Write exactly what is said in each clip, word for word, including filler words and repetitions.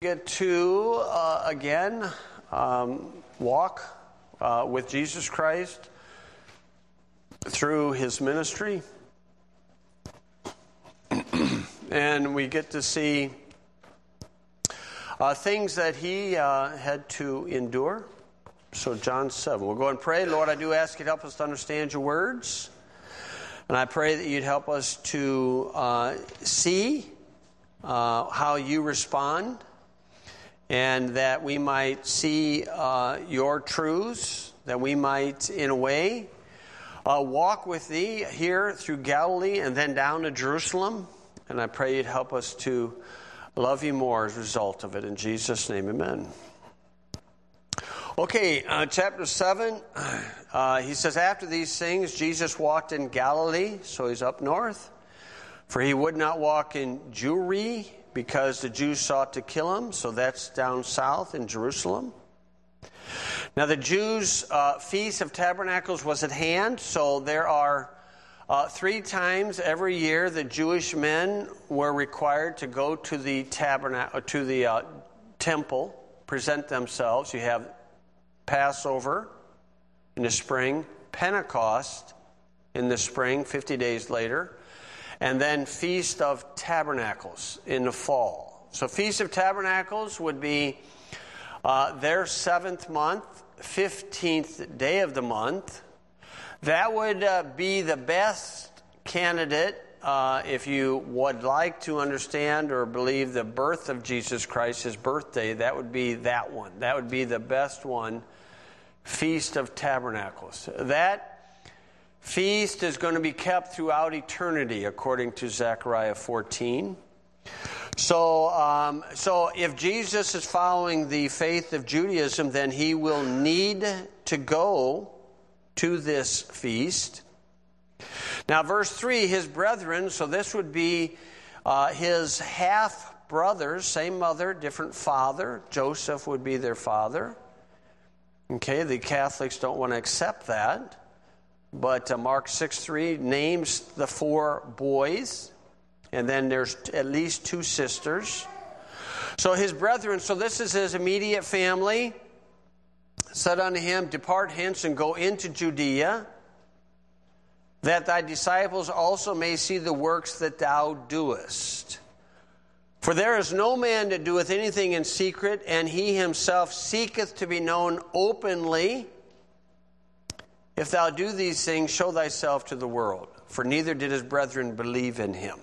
Get to, uh, again, um, walk uh, with Jesus Christ through his ministry. And we get to see uh, things that he uh, had to endure. So John seven. We'll go and pray. Lord, I do ask you to help us to understand your words. And I pray that you'd help us to uh, see uh, how you respond. And that we might see uh, your truths, that we might, in a way, uh, walk with thee here through Galilee and then down to Jerusalem. And I pray you'd help us to love you more as a result of it. In Jesus' name, amen. Okay, uh, chapter seven, uh, he says, after these things, Jesus walked in Galilee, so he's up north. For he would not walk in Jewry, because the Jews sought to kill him, so that's down south in Jerusalem. Now the Jews' uh, Feast of Tabernacles was at hand, so there are uh, three times every year the Jewish men were required to go to the tabernacle, to the uh, temple, present themselves. You have Passover in the spring, Pentecost in the spring, fifty days later, and then Feast of Tabernacles in the fall. So Feast of Tabernacles would be uh, their seventh month, fifteenth day of the month. That would uh, be the best candidate uh, if you would like to understand or believe the birth of Jesus Christ, his birthday. That would be that one. That would be the best one, Feast of Tabernacles. That feast is going to be kept throughout eternity, according to Zechariah fourteen. So, um, so if Jesus is following the faith of Judaism, then he will need to go to this feast. Now, verse three, his brethren, so this would be uh, his half-brothers, same mother, different father. Joseph would be their father. Okay, the Catholics don't want to accept that. But uh, Mark six three names the four boys, and then there's at least two sisters. So his brethren, so this is his immediate family, said unto him, depart hence and go into Judea, that thy disciples also may see the works that thou doest. For there is no man that doeth anything in secret, and he himself seeketh to be known openly. If thou do these things, show thyself to the world. For neither did his brethren believe in him.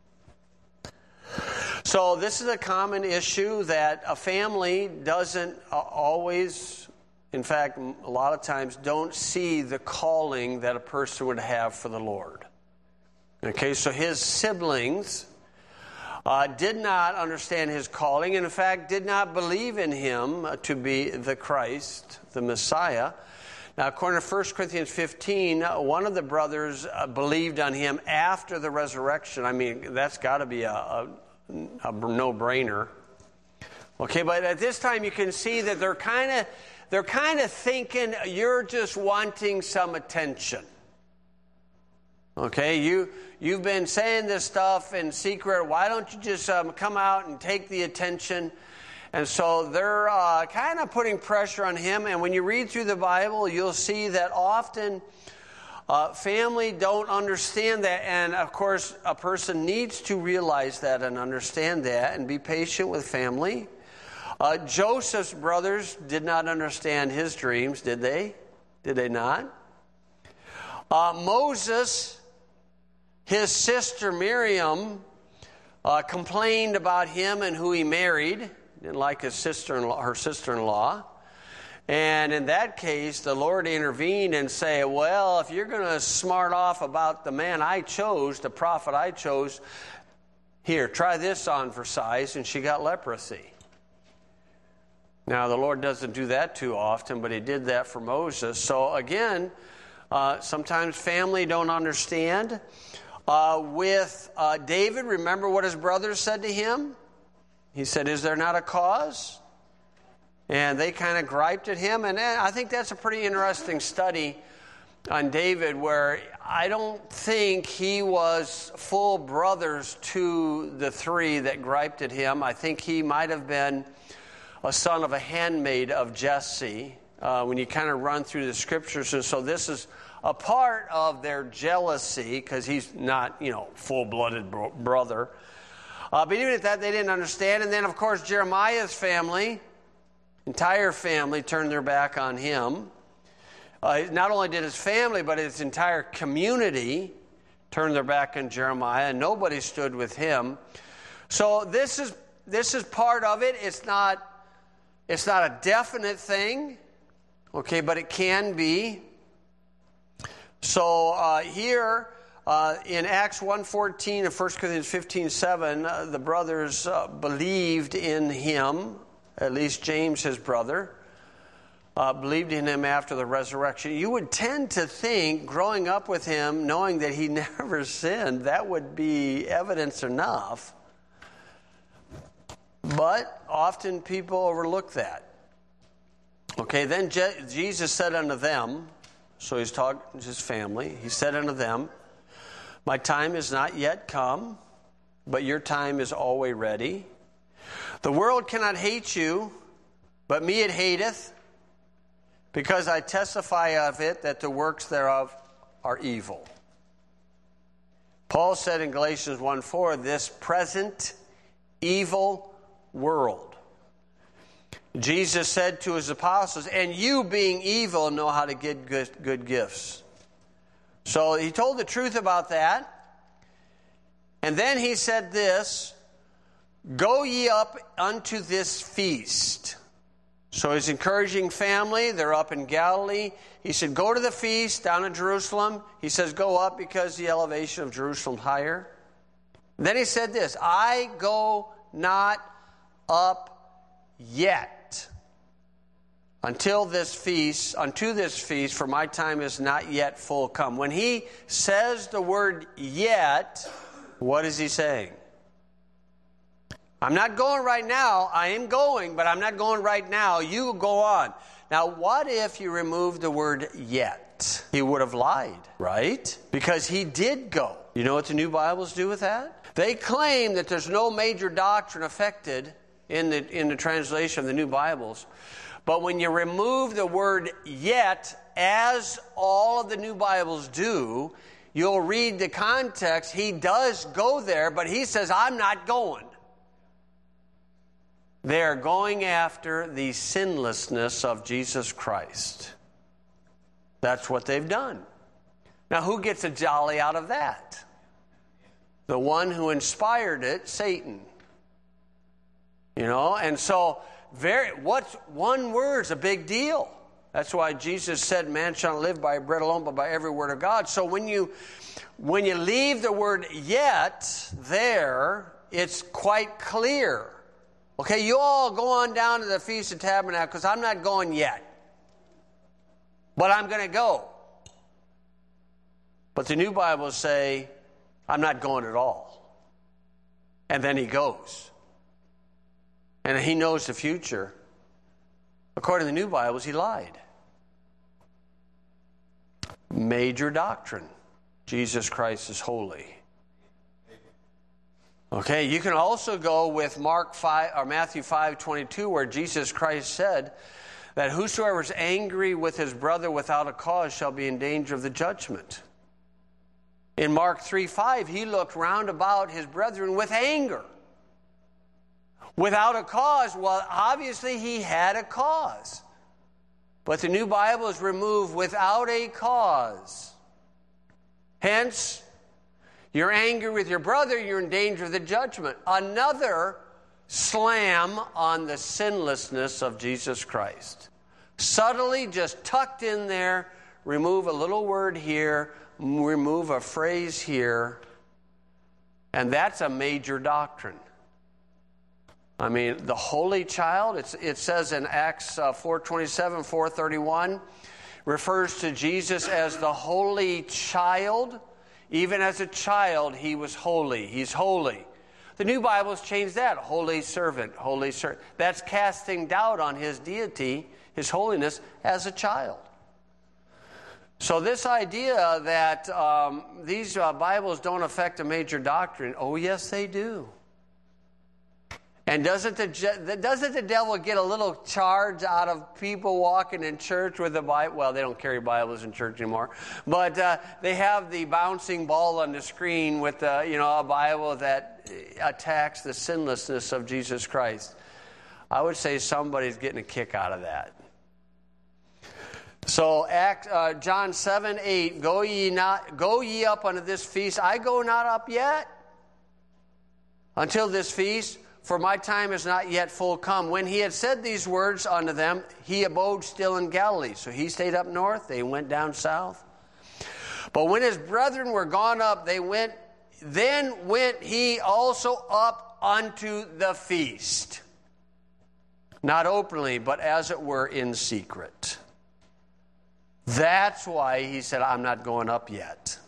So this is a common issue that a family doesn't always, in fact, a lot of times, don't see the calling that a person would have for the Lord. Okay, so his siblings uh, did not understand his calling, and in fact did not believe in him to be the Christ, the Messiah. Now, according to First Corinthians fifteen, one of the brothers uh, believed on him after the resurrection. I mean, that's got to be a, a, a no-brainer. Okay, but at this time you can see that they're kind of they're kind of thinking you're just wanting some attention. Okay, you you've been saying this stuff in secret. Why don't you just um, come out and take the attention? And so they're uh, kind of putting pressure on him. And when you read through the Bible, you'll see that often uh, family don't understand that. And, of course, a person needs to realize that and understand that and be patient with family. Uh, Joseph's brothers did not understand his dreams, did they? Did they not? Uh, Moses, his sister Miriam, uh, complained about him and who he married. Didn't like his sister-in-law, her sister-in-law. And in that case, the Lord intervened and say, well, if you're going to smart off about the man I chose, the prophet I chose, here, try this on for size, and she got leprosy. Now, the Lord doesn't do that too often, but he did that for Moses. So again, uh, sometimes family don't understand. Uh, with uh, David, remember what his brothers said to him? He said, is there not a cause? And they kind of griped at him. And I think that's a pretty interesting study on David where I don't think he was full brothers to the three that griped at him. I think he might have been a son of a handmaid of Jesse uh, when you kind of run through the scriptures. And so this is a part of their jealousy because he's not, you know, full-blooded bro- brother. Uh, but even at that, they didn't understand. And then, of course, Jeremiah's family, entire family, turned their back on him. Uh, not only did his family, but his entire community turned their back on Jeremiah, and nobody stood with him. So this is this is part of it. It's not it's not a definite thing, okay, but it can be. So uh, here uh, in Acts one fourteen and First Corinthians fifteen seven, uh, the brothers uh, believed in him, at least James, his brother. Uh, believed in him after the resurrection. You would tend to think, growing up with him, knowing that he never sinned, that would be evidence enough. But often people overlook that. Okay, then Je- Jesus said unto them, so he's talking to his family, he said unto them, my time is not yet come, but your time is always ready. The world cannot hate you, but me it hateth, because I testify of it that the works thereof are evil. Paul said in Galatians one four, this present evil world. Jesus said to his apostles, and you being evil know how to get good, good gifts. So he told the truth about that. And then he said this, go ye up unto this feast. So he's encouraging family. They're up in Galilee. He said, go to the feast down in Jerusalem. He says, go up because the elevation of Jerusalem higher. Then he said this, I go not up yet until this feast, unto this feast, for my time is not yet full come. When he says the word yet, what is he saying? I'm not going right now. I am going, but I'm not going right now. You go on. Now, what if you remove the word yet? He would have lied, right? Because he did go. You know what the New Bibles do with that? They claim that there's no major doctrine affected in the, in the translation of the New Bibles. But when you remove the word yet, as all of the New Bibles do, you'll read the context. He does go there, but he says, I'm not going. They are going after the sinlessness of Jesus Christ. That's what they've done. Now, who gets a jolly out of that? The one who inspired it, Satan. You know, and so very what's one word's a big deal. That's why Jesus said, man shall not live by bread alone, but by every word of God. So when you when you leave the word yet there, it's quite clear. Okay, you all go on down to the Feast of Tabernacles because I'm not going yet. But I'm going to go. But the New Bibles say, I'm not going at all. And then he goes. And he knows the future. According to the New Bibles, he lied. Major doctrine. Jesus Christ is holy. Okay, you can also go with Mark five or Matthew five twenty-two, where Jesus Christ said that whosoever is angry with his brother without a cause shall be in danger of the judgment. In Mark three five, he looked round about his brethren with anger. Without a cause, well, obviously he had a cause. But the New Bible is removed without a cause. Hence, you're angry with your brother, you're in danger of the judgment. Another slam on the sinlessness of Jesus Christ. Subtly, just tucked in there, remove a little word here, remove a phrase here, and that's a major doctrine. I mean, the holy child, it's, it says in Acts uh, four twenty-seven, four thirty-one, refers to Jesus as the holy child. Even as a child, he was holy. He's holy. The New Bible's changed that. Holy servant, holy servant. That's casting doubt on his deity, his holiness, as a child. So this idea that um, these uh, Bibles don't affect a major doctrine, oh yes they do. And doesn't the, doesn't the devil get a little charge out of people walking in church with a Bible? Well, they don't carry Bibles in church anymore. But uh, they have the bouncing ball on the screen with uh, you know, a Bible that attacks the sinlessness of Jesus Christ. I would say somebody's getting a kick out of that. So Act, uh, John seven eight, go ye not, go ye up unto this feast. I go not up yet until this feast, for my time is not yet full come. When he had said these words unto them, he abode still in Galilee. So he stayed up north, they went down south. But when his brethren were gone up, they went, then went he also up unto the feast. Not openly, but as it were in secret. That's why he said, I'm not going up yet.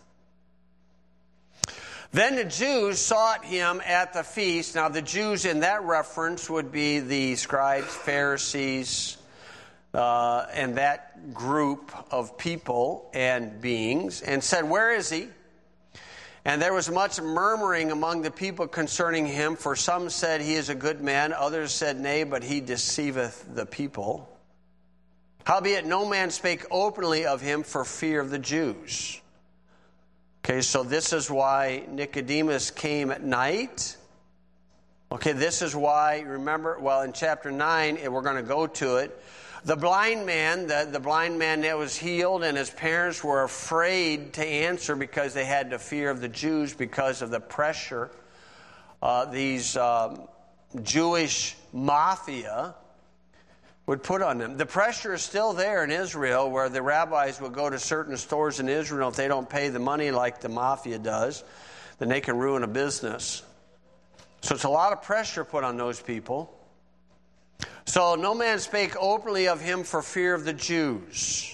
Then the Jews sought him at the feast. Now the Jews in that reference would be the scribes, Pharisees, uh, and that group of people and beings, and said, where is he? And there was much murmuring among the people concerning him, for some said he is a good man, others said nay, but he deceiveth the people. Howbeit no man spake openly of him for fear of the Jews. Okay, so this is why Nicodemus came at night. Okay, this is why, remember, well, in chapter nine, we're going to go to it. The blind man, the, the blind man that was healed, and his parents were afraid to answer because they had the fear of the Jews because of the pressure. Uh, these um, Jewish mafia would put on them. The pressure is still there in Israel, where the rabbis will go to certain stores in Israel. If they don't pay the money like the mafia does, then they can ruin a business. So it's a lot of pressure put on those people. So no man spake openly of him for fear of the Jews.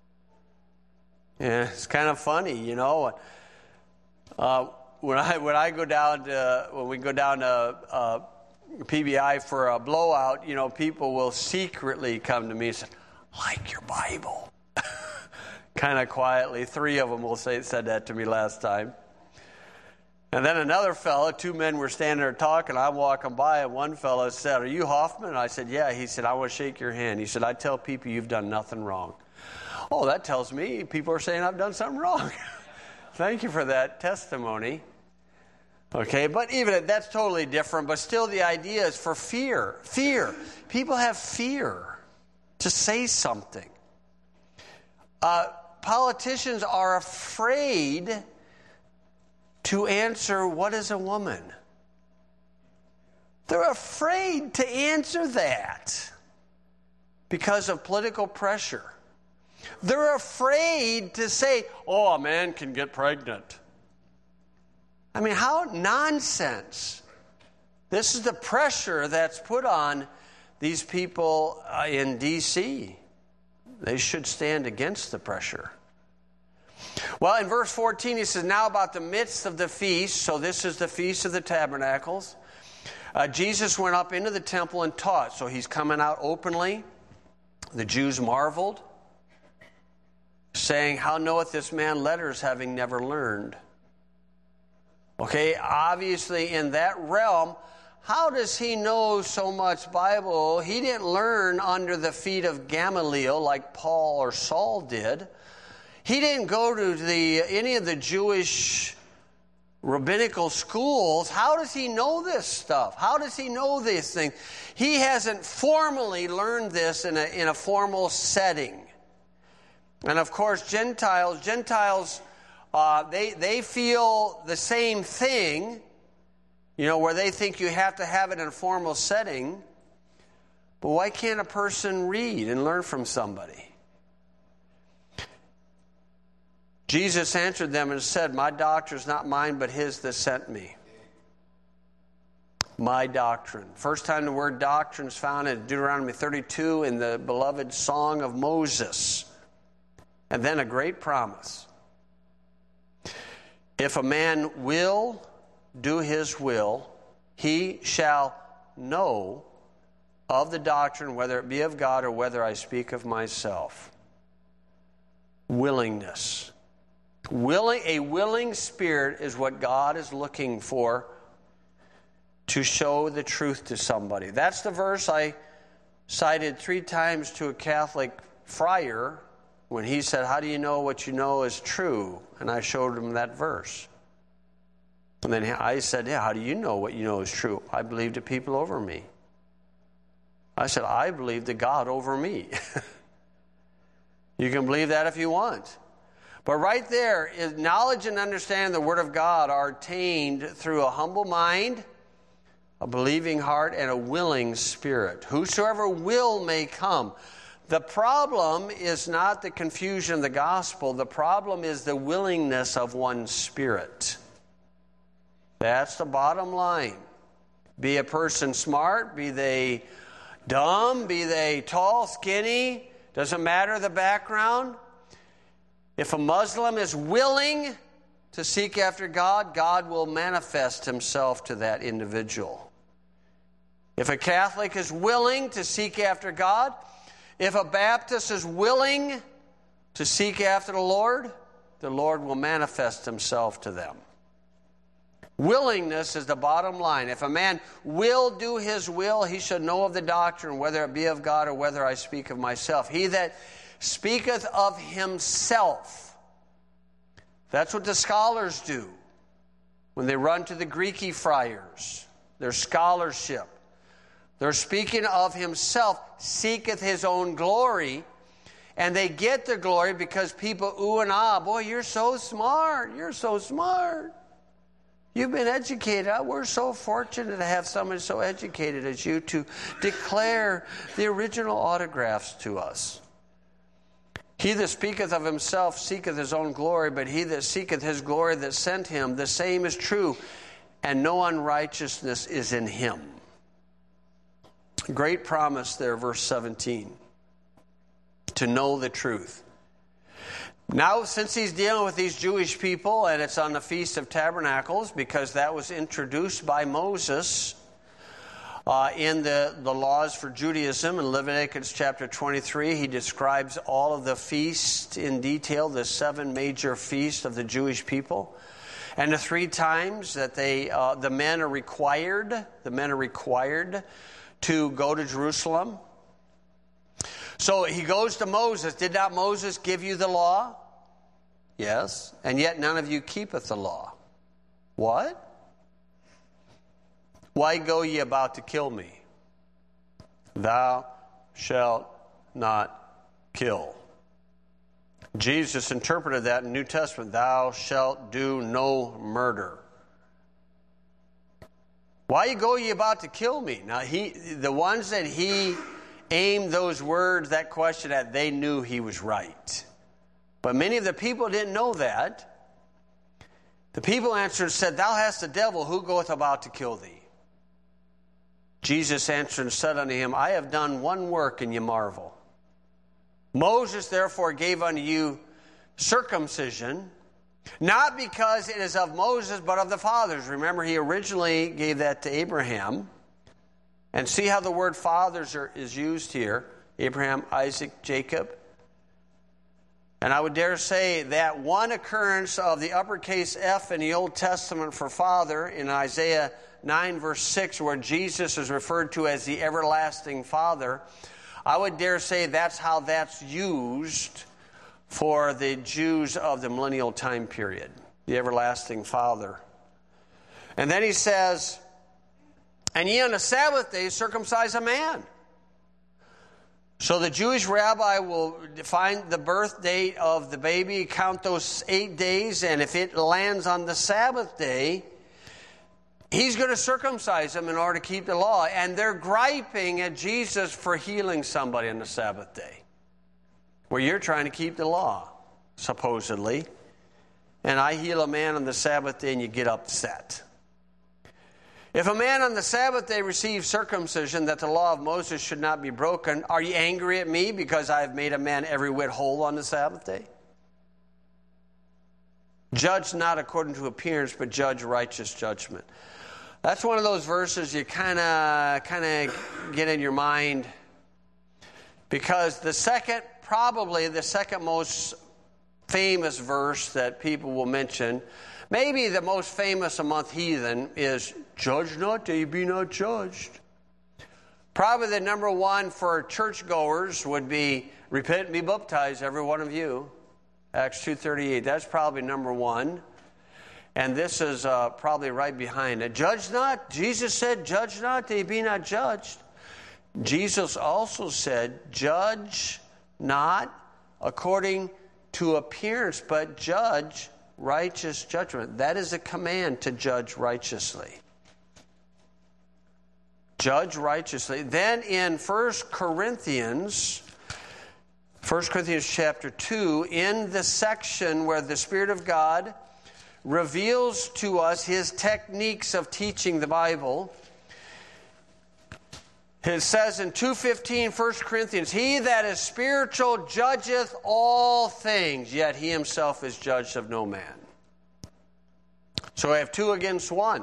Yeah, it's kind of funny, you know. Uh, when I when I go down to when we go down to uh, P B I for a blowout, you know, people will secretly come to me and say, "Like your Bible," kind of quietly. Three of them will say said that to me last time. And then another fellow, two men were standing there talking. I'm walking by, and one fellow said, "Are you Hoffman?" And I said, "Yeah." He said, "I want to shake your hand." He said, "I tell people you've done nothing wrong." Oh, that tells me people are saying I've done something wrong. Thank you for that testimony. Okay, but even that's totally different. But still, the idea is for fear. Fear. People have fear to say something. Uh, politicians are afraid to answer, what is a woman? They're afraid to answer that because of political pressure. They're afraid to say, oh, a man can get pregnant. I mean, how nonsense. This is the pressure that's put on these people uh, in D C They should stand against the pressure. Well, in verse fourteen, he says, now about the midst of the feast, so this is the Feast of the Tabernacles, uh, Jesus went up into the temple and taught. So he's coming out openly. The Jews marveled, saying, how knoweth this man letters, having never learned? Okay, obviously in that realm, how does he know so much Bible? He didn't learn under the feet of Gamaliel like Paul or Saul did. He didn't go to the any of the Jewish rabbinical schools. How does he know this stuff? How does he know these things? He hasn't formally learned this in a, in a formal setting. And of course, Gentiles, Gentiles, uh, they, they feel the same thing, you know, where they think you have to have it in a formal setting. But why can't a person read and learn from somebody? Jesus answered them and said, my doctrine is not mine, but his that sent me. My doctrine. First time the word doctrine is found in Deuteronomy thirty-two in the beloved Song of Moses. And then a great promise. If a man will do his will, he shall know of the doctrine, whether it be of God or whether I speak of myself. willingness. Willing, a willing spirit is what God is looking for to show the truth to somebody. That's the verse I cited three times to a Catholic friar when he said, "How do you know what you know is true?" And I showed him that verse. And then I said, "Yeah, how do you know what you know is true?" "I believe the people over me." I said, "I believe the God over me." You can believe that if you want. But right there is knowledge and understanding the Word of God are attained through a humble mind, a believing heart, and a willing spirit. Whosoever will may come. The problem is not the confusion of the gospel. The problem is the willingness of one's spirit. That's the bottom line. Be a person smart, be they dumb, be they tall, skinny, doesn't matter the background. If a Muslim is willing to seek after God, God will manifest himself to that individual. If a Catholic is willing to seek after God, if a Baptist is willing to seek after the Lord, the Lord will manifest himself to them. Willingness is the bottom line. If a man will do his will, he should know of the doctrine, whether it be of God or whether I speak of myself. He that speaketh of himself. That's what the scholars do when they run to the Greeky friars, their scholarship. They're speaking of himself, seeketh his own glory, and they get the glory because people ooh and ah, boy, you're so smart, you're so smart. You've been educated. We're so fortunate to have someone so educated as you to declare the original autographs to us. He that speaketh of himself seeketh his own glory, but he that seeketh his glory that sent him, the same is true, and no unrighteousness is in him. Great promise there, verse seventeen. To know the truth. Now, since he's dealing with these Jewish people, and it's on the Feast of Tabernacles, because that was introduced by Moses uh, in the, the laws for Judaism. In Leviticus chapter twenty-three, he describes all of the feasts in detail, the seven major feasts of the Jewish people. And the three times that they, uh, the men are required, the men are required to go to Jerusalem. So he goes to Moses. Did not Moses give you the law? Yes. And yet none of you keepeth the law. What? Why go ye about to kill me? Thou shalt not kill. Jesus interpreted that in the New Testament. Thou shalt do no murder. Why go ye about to kill me? Now, he, the ones that he aimed those words, that question at, they knew he was right. But many of the people didn't know that. The people answered and said, Thou hast the devil, who goeth about to kill thee? Jesus answered and said unto him, I have done one work, and ye marvel. Moses therefore gave unto you circumcision, not because it is of Moses, but of the fathers. Remember, he originally gave that to Abraham. And see how the word fathers are, is used here. Abraham, Isaac, Jacob. And I would dare say that one occurrence of the uppercase F in the Old Testament for father in Isaiah nine verse six, where Jesus is referred to as the everlasting Father, I would dare say that's how that's used for the Jews of the millennial time period. The everlasting Father. And then he says, and ye on the Sabbath day circumcise a man. So the Jewish rabbi will find the birth date of the baby, count those eight days, and if it lands on the Sabbath day, he's going to circumcise him in order to keep the law. And they're griping at Jesus for healing somebody on the Sabbath day. Well, you're trying to keep the law, supposedly. And I heal a man on the Sabbath day and you get upset. If a man on the Sabbath day receives circumcision, that the law of Moses should not be broken, are you angry at me because I have made a man every whit whole on the Sabbath day? Judge not according to appearance, but judge righteous judgment. That's one of those verses you kind of kind of get in your mind, because the second, probably the second most famous verse that people will mention. Maybe the most famous among heathen is, "Judge not, that ye be not judged." Probably the number one for churchgoers would be, "Repent and be baptized, every one of you." Acts two thirty-eight. That's probably number one. And this is uh, probably right behind it. "Judge not." Jesus said, "Judge not, that ye be not judged." Jesus also said, "Judge not according to appearance, but judge righteous judgment." That is a command, to judge righteously. Judge righteously. Then in First Corinthians, First Corinthians chapter two, in the section where the Spirit of God reveals to us His techniques of teaching the Bible, it says in two fifteen, First Corinthians, "He that is spiritual judgeth all things, yet he himself is judged of no man." So we have two against one.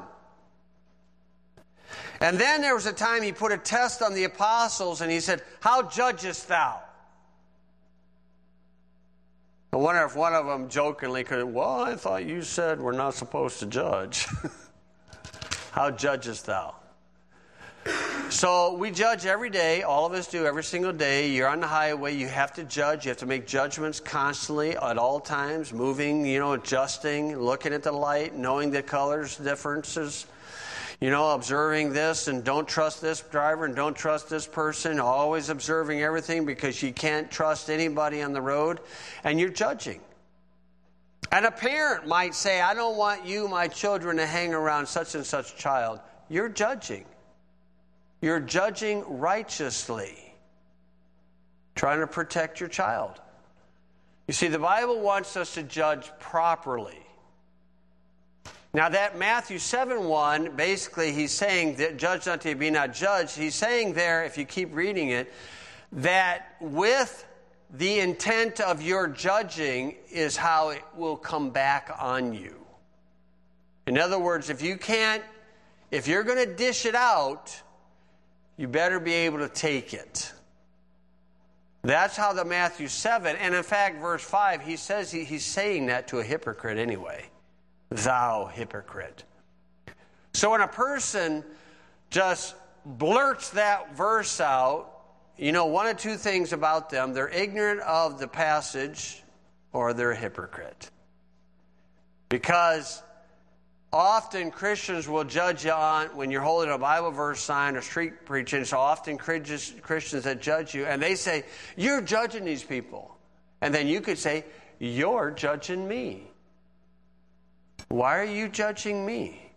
And then there was a time He put a test on the apostles, and He said, "How judgest thou?" I wonder if one of them jokingly could, "Well, I thought you said we're not supposed to judge." How judgest thou? So we judge every day. All of us do every single day. You're on the highway. You have to judge. You have to make judgments constantly at all times, moving, you know, adjusting, looking at the light, knowing the colors differences, you know, observing this, and don't trust this driver and don't trust this person. Always observing everything, because you can't trust anybody on the road, and you're judging. And a parent might say, "I don't want you, my children, to hang around such and such child." You're judging. You're judging righteously, trying to protect your child. You see, the Bible wants us to judge properly. Now that Matthew seven one, basically He's saying that judge not to be not judged. He's saying there, if you keep reading it, that with the intent of your judging is how it will come back on you. In other words, if you can't, if you're going to dish it out, you better be able to take it. That's how the Matthew seven, and in fact, verse five, he says he, he's saying that to a hypocrite anyway. "Thou hypocrite." So when a person just blurts that verse out, you know one of two things about them: they're ignorant of the passage, or they're a hypocrite. Because often Christians will judge you on, when you're holding a Bible verse sign or street preaching, so often Christians that judge you, and they say, "You're judging these people." And then you could say, "You're judging me." Why are you judging me?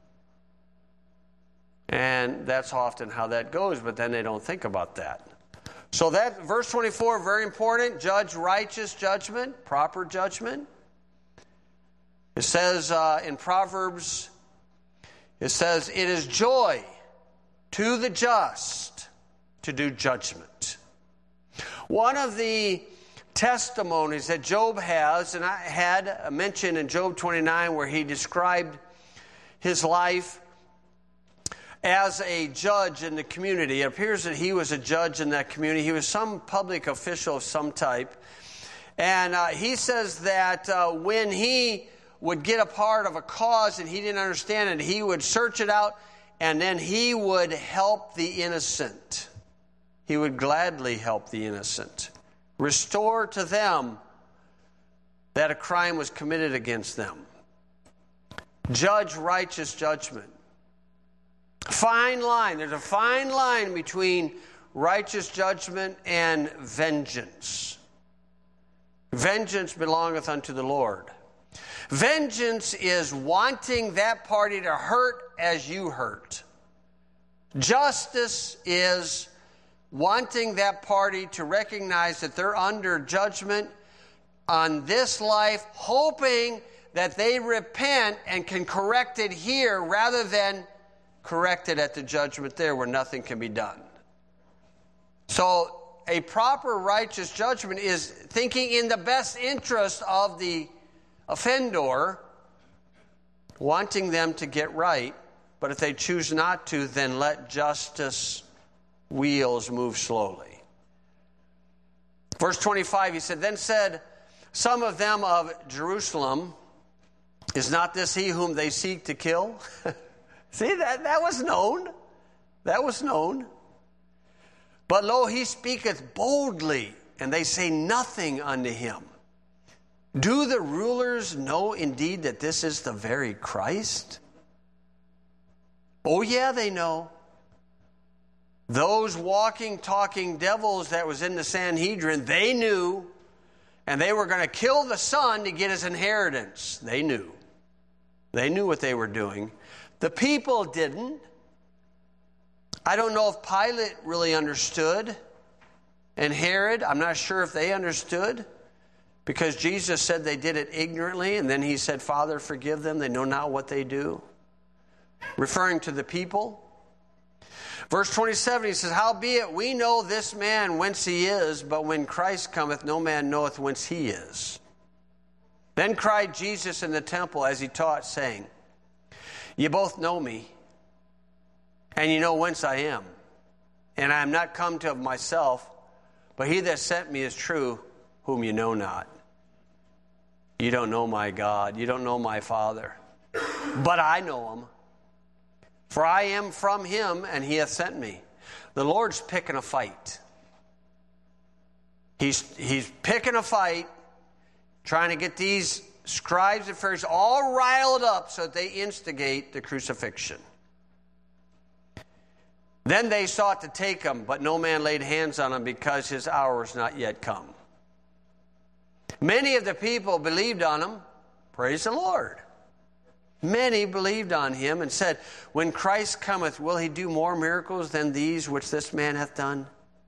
And that's often how that goes, but then they don't think about that. So that verse twenty-four, very important. Judge righteous judgment, proper judgment. It says uh, in Proverbs, it says, "It is joy to the just to do judgment." One of the testimonies that Job has, and I had mentioned in Job twenty-nine, where he described his life as a judge in the community. It appears that he was a judge in that community. He was some public official of some type. And uh, he says that uh, when he would get a part of a cause and he didn't understand it, he would search it out, and then he would help the innocent. He would gladly help the innocent. Restore to them that a crime was committed against them. Judge righteous judgment. Fine line. There's a fine line between righteous judgment and vengeance. Vengeance belongeth unto the Lord. Vengeance is wanting that party to hurt as you hurt. Justice is wanting that party to recognize that they're under judgment on this life, hoping that they repent and can correct it here rather than correct it at the judgment there where nothing can be done. So a proper righteous judgment is thinking in the best interest of the offender, wanting them to get right, but if they choose not to, then let justice wheels move slowly. Verse twenty-five, he said, "Then said some of them of Jerusalem, is not this he whom they seek to kill? See, that, that was known. That was known. But lo, he speaketh boldly, and they say nothing unto him. Do the rulers know indeed that this is the very Christ? Oh, yeah, they know. Those walking, talking devils that was in the Sanhedrin, they knew, and they were going to kill the son to get his inheritance. They knew. They knew what they were doing. The people didn't. I don't know if Pilate really understood, and Herod, I'm not sure if they understood, because Jesus said they did it ignorantly, and then he said, Father, forgive them, they know not what they do, referring to the people. Verse twenty-seven, he says, Howbeit we know this man whence he is, but when Christ cometh, no man knoweth whence he is. Then cried Jesus in the temple as he taught, saying, Ye both know me, and ye know whence I am. And I am not come to of myself, but he that sent me is true, whom you know not. You don't know my God. You don't know my Father. But I know him. For I am from him, and he hath sent me. The Lord's picking a fight. He's, he's picking a fight, trying to get these scribes and Pharisees all riled up so that they instigate the crucifixion. Then they sought to take him, but no man laid hands on him because his hour was not yet come. Many of the people believed on him. Praise the Lord. Many believed on him and said, When Christ cometh, will he do more miracles than these which this man hath done?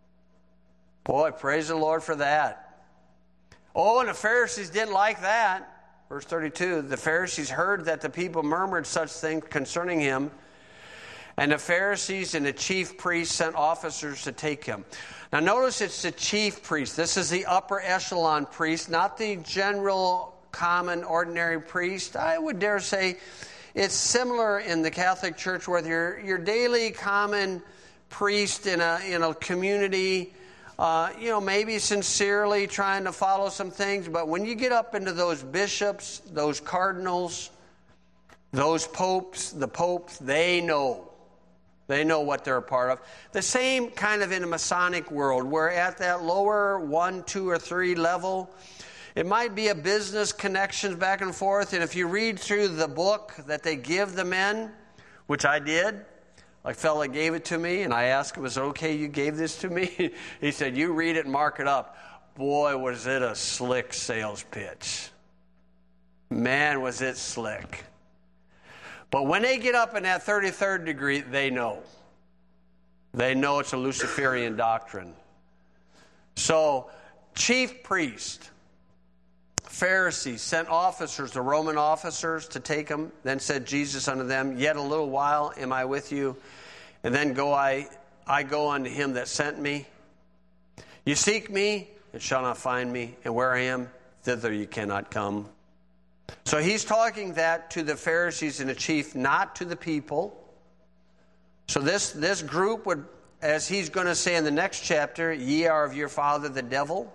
Boy, praise the Lord for that. Oh, and the Pharisees didn't like that. Verse thirty-two, the Pharisees heard that the people murmured such things concerning him, and the Pharisees and the chief priests sent officers to take him. Now notice it's the chief priest. This is the upper echelon priest, not the general, common, ordinary priest. I would dare say it's similar in the Catholic Church where your, your daily common priest in a, in a community, uh, you know, maybe sincerely trying to follow some things. But when you get up into those bishops, those cardinals, those popes, the popes, they know. They know what they're a part of. The same kind of in a Masonic world, where at that lower one, two, or three level, it might be a business connections back and forth. And if you read through the book that they give the men, which I did, a fella gave it to me, and I asked him, was it okay you gave this to me? He said, you read it and mark it up. Boy, was it a slick sales pitch. Man, was it slick. But when they get up in that thirty-third degree, they know. They know it's a Luciferian doctrine. So, chief priest, Pharisees sent officers, the Roman officers, to take him. Then said Jesus unto them, Yet a little while am I with you, and then go I, I go unto him that sent me. You seek me, and shall not find me, and where I am, thither you cannot come. So he's talking that to the Pharisees and the chief, not to the people. So this, this group would, as he's going to say in the next chapter, ye are of your father the devil.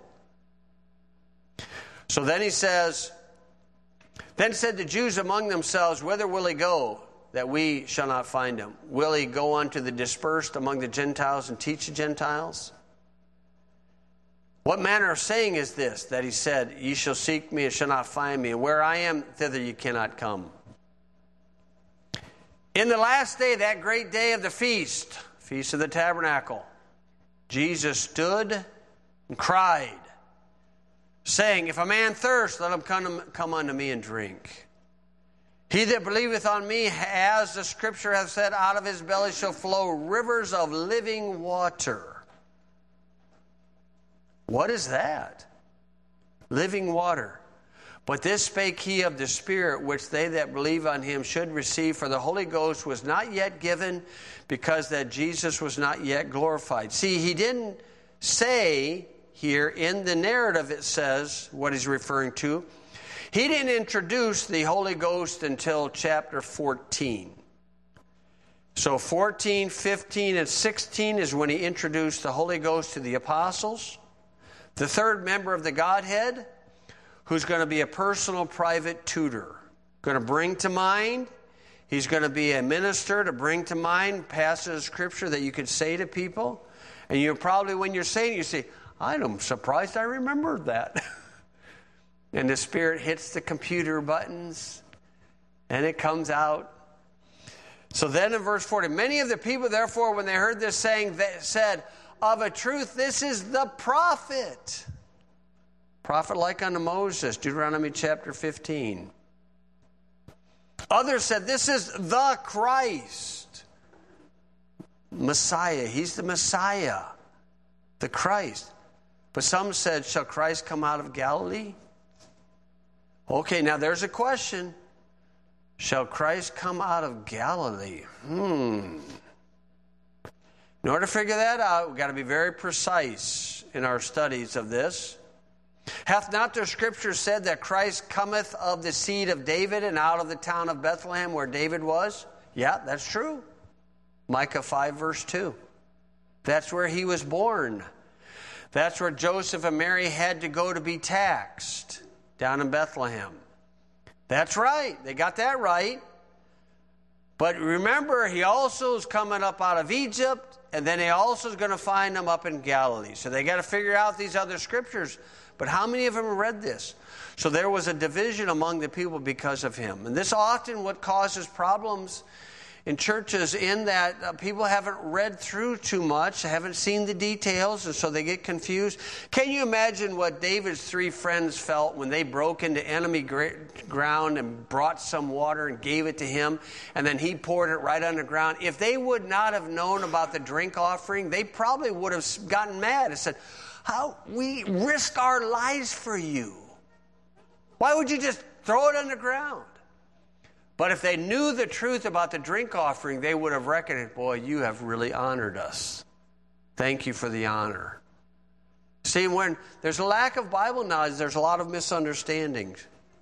So then he says, Then said the Jews among themselves, Whither will he go, that we shall not find him? Will he go unto the dispersed among the Gentiles and teach the Gentiles? What manner of saying is this, that he said, Ye shall seek me and shall not find me, and where I am, thither ye cannot come? In the last day, that great day of the feast, Feast of the Tabernacle, Jesus stood and cried, saying, If a man thirst, let him come, come unto me and drink. He that believeth on me, as the Scripture hath said, out of his belly shall flow rivers of living water. What is that? Living water. But this spake he of the Spirit, which they that believe on him should receive, for the Holy Ghost was not yet given, because that Jesus was not yet glorified. See, he didn't say here in the narrative, it says what he's referring to. He didn't introduce the Holy Ghost until chapter fourteen. So fourteen, fifteen, and sixteen is when he introduced the Holy Ghost to the apostles, the third member of the Godhead, who's going to be a personal private tutor. Going to bring to mind. He's going to be a minister to bring to mind passages of Scripture that you could say to people. And you probably, when you're saying it, you say, I'm surprised I remembered that. And the Spirit hits the computer buttons, and it comes out. So then in verse forty, many of the people, therefore, when they heard this saying, they said, of a truth, this is the prophet. Prophet like unto Moses, Deuteronomy chapter fifteen. Others said, this is the Christ. Messiah. He's the Messiah. The Christ. But some said, shall Christ come out of Galilee? Okay, now there's a question. Shall Christ come out of Galilee? Hmm. In order to figure that out, we've got to be very precise in our studies of this. Hath not the Scripture said that Christ cometh of the seed of David and out of the town of Bethlehem where David was? Yeah, that's true. Micah five verse two. That's where he was born. That's where Joseph and Mary had to go to be taxed, down in Bethlehem. That's right. They got that right. But remember, he also is coming up out of Egypt, and then he also is going to find them up in Galilee. So they got to figure out these other scriptures. But how many of them read this? So there was a division among the people because of him. And this often what causes problems in churches in that uh, people haven't read through too much, haven't seen the details, and so they get confused. Can you imagine what David's three friends felt when they broke into enemy gra- ground and brought some water and gave it to him, and then he poured it right underground? If they would not have known about the drink offering, they probably would have gotten mad and said, how we risk our lives for you. Why would you just throw it underground? But if they knew the truth about the drink offering, they would have reckoned, boy, you have really honored us. Thank you for the honor. See, when there's a lack of Bible knowledge, there's a lot of misunderstandings.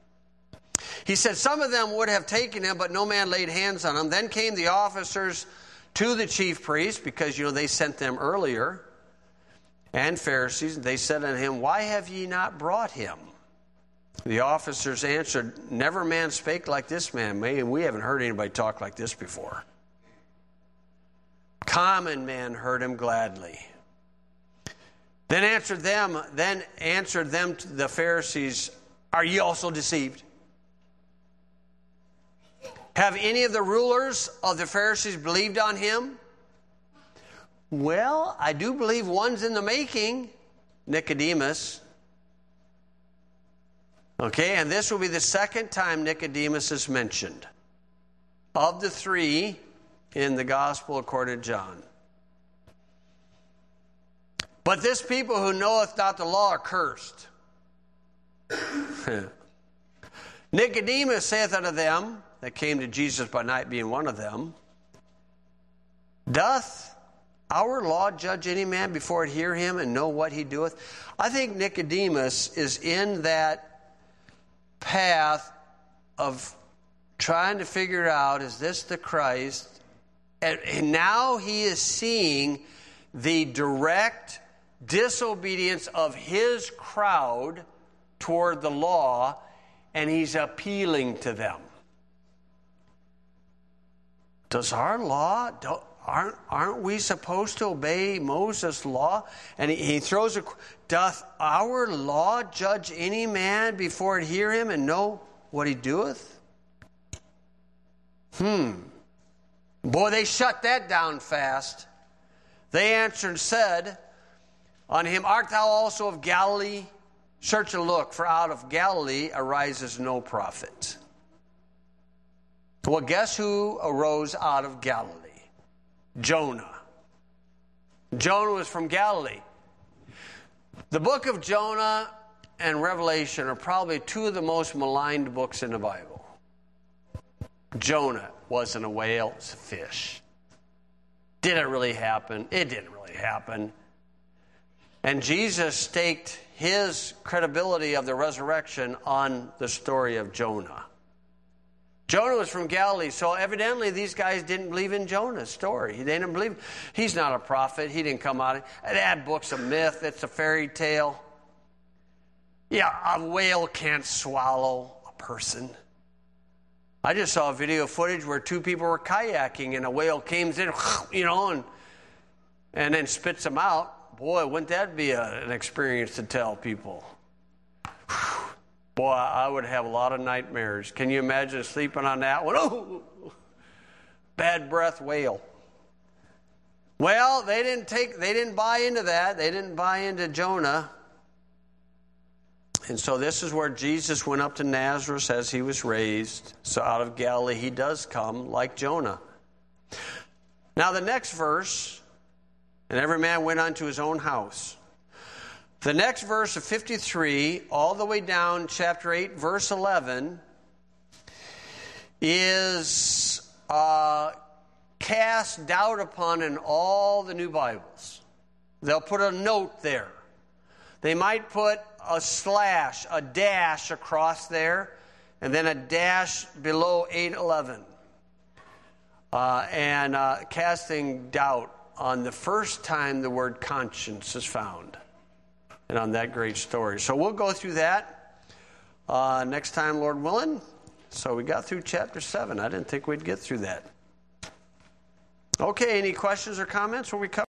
He said some of them would have taken him, but no man laid hands on him. Then came the officers to the chief priests, because, you know, they sent them earlier, and Pharisees. They said unto him, why have ye not brought him? The officers answered, never man spake like this man. Man, we haven't heard anybody talk like this before. Common man heard him gladly. Then answered them, then answered them to the Pharisees, are ye also deceived? Have any of the rulers of the Pharisees believed on him? Well, I do believe one's in the making, Nicodemus. Okay, and this will be the second time Nicodemus is mentioned of the three in the Gospel according to John. But this people who knoweth not the law are cursed. Nicodemus saith unto them, that came to Jesus by night, being one of them, doth our law judge any man before it hear him and know what he doeth? I think Nicodemus is in that path of trying to figure out, is this the Christ? And, and now he is seeing the direct disobedience of his crowd toward the law, and he's appealing to them. Does our law, do, aren't, aren't we supposed to obey Moses' law? And he, he throws a, doth our law judge any man before it hear him and know what he doeth? Hmm. Boy, they shut that down fast. They answered and said on him, art thou also of Galilee? Search and look, for out of Galilee arises no prophet. Well, guess who arose out of Galilee? Jonah. Jonah was from Galilee. The book of Jonah and Revelation are probably two of the most maligned books in the Bible. Jonah wasn't a whale, it was a fish. Did it really happen? It didn't really happen. And Jesus staked his credibility of the resurrection on the story of Jonah. Jonah was from Galilee, so evidently these guys didn't believe in Jonah's story. They didn't believe. He's not a prophet. He didn't come out. That book's a myth. It's a fairy tale. Yeah, a whale can't swallow a person. I just saw a video footage where two people were kayaking and a whale came in, you know, and and then spits them out. Boy, wouldn't that be a, an experience to tell people? Boy, I would have a lot of nightmares. Can you imagine sleeping on that one? Oh, bad breath whale. Well, they didn't take, they didn't buy into that. They didn't buy into Jonah. And so this is where Jesus went up to Nazareth as he was raised. So out of Galilee he does come like Jonah. Now the next verse, and every man went unto his own house. The next verse of fifty-three, all the way down, chapter eight, verse eleven, is uh, cast doubt upon in all the new Bibles. They'll put a note there. They might put a slash, a dash across there, and then a dash below eight eleven. Uh, and uh, casting doubt on the first time the word conscience is found. And on that great story. So we'll go through that uh, next time, Lord willing. So we got through chapter seven. I didn't think we'd get through that. Okay, any questions or comments? Will we cover?